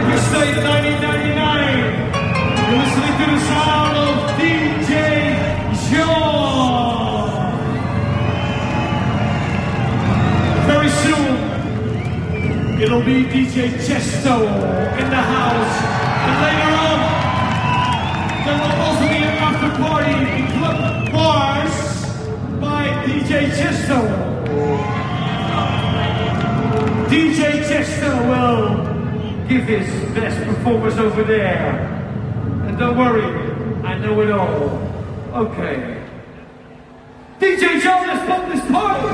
State 1999. You're listening to the sound of DJ Jean. Very soon, it'll be DJ Chesto in the house. And later on, there will also be an after party in Club Mars by DJ Chesto. DJ Chesto will give his best performance over there. And don't worry, I know it all. Okay. DJ John, let's pump this party!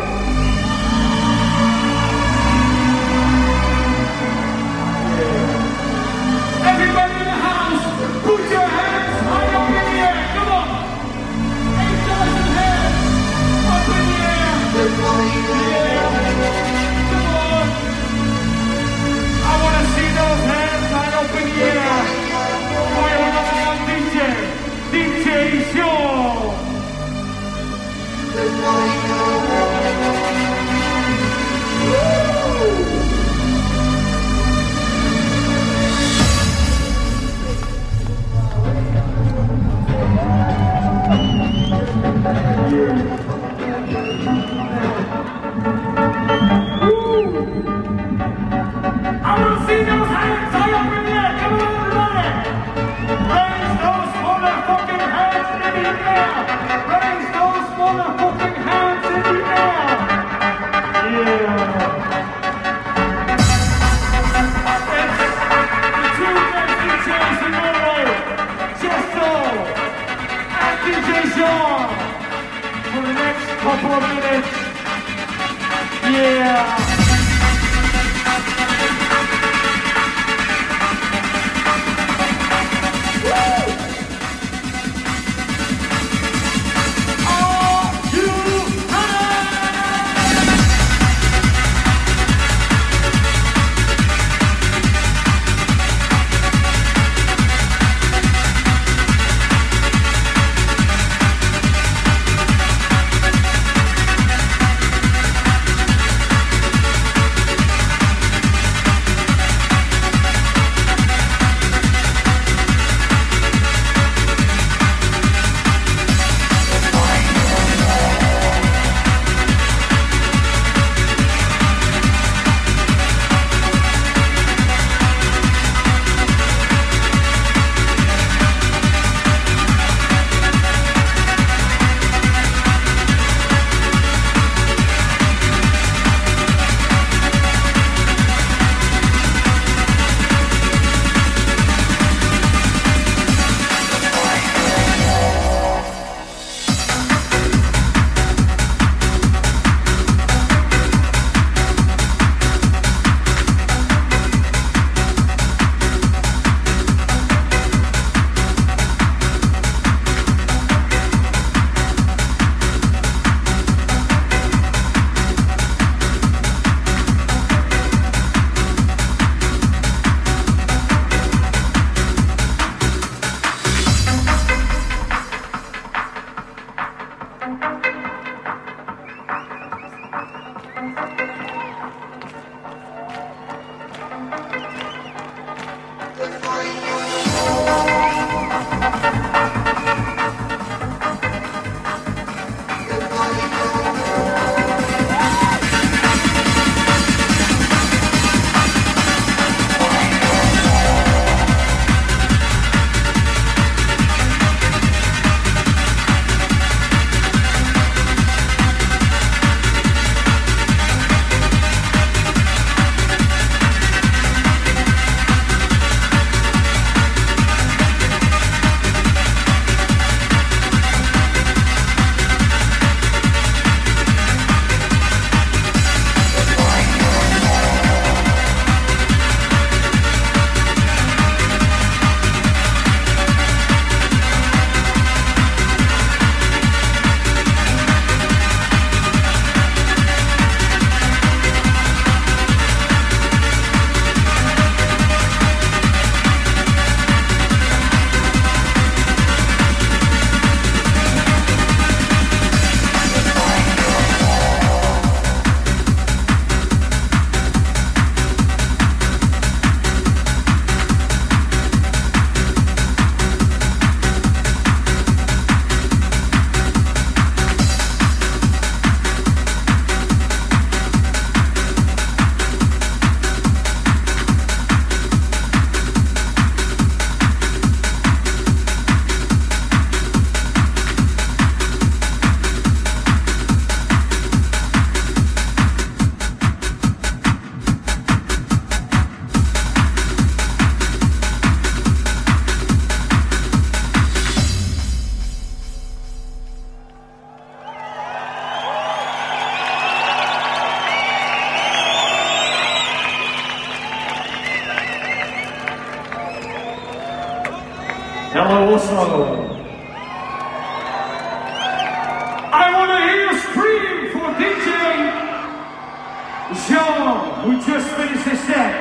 Yeah. Everybody in the house, put your hands high up in the air. Come on! 8,000 hands up in the air. Yeah. Come on! I want to see those hands high up in the air. For your number one DJ, DJ Shaw. I want to see those hands high up in the air. Come on, everybody. Raise those motherfucking hands in the air. Raise those motherfucking hands in the air. Yeah. It's the two best DJs in Norway. Chesto and DJ Jean. For the next couple of minutes. Yeah. Hello, Oslo. I want to hear you scream for DJ Jean, who just finished his set.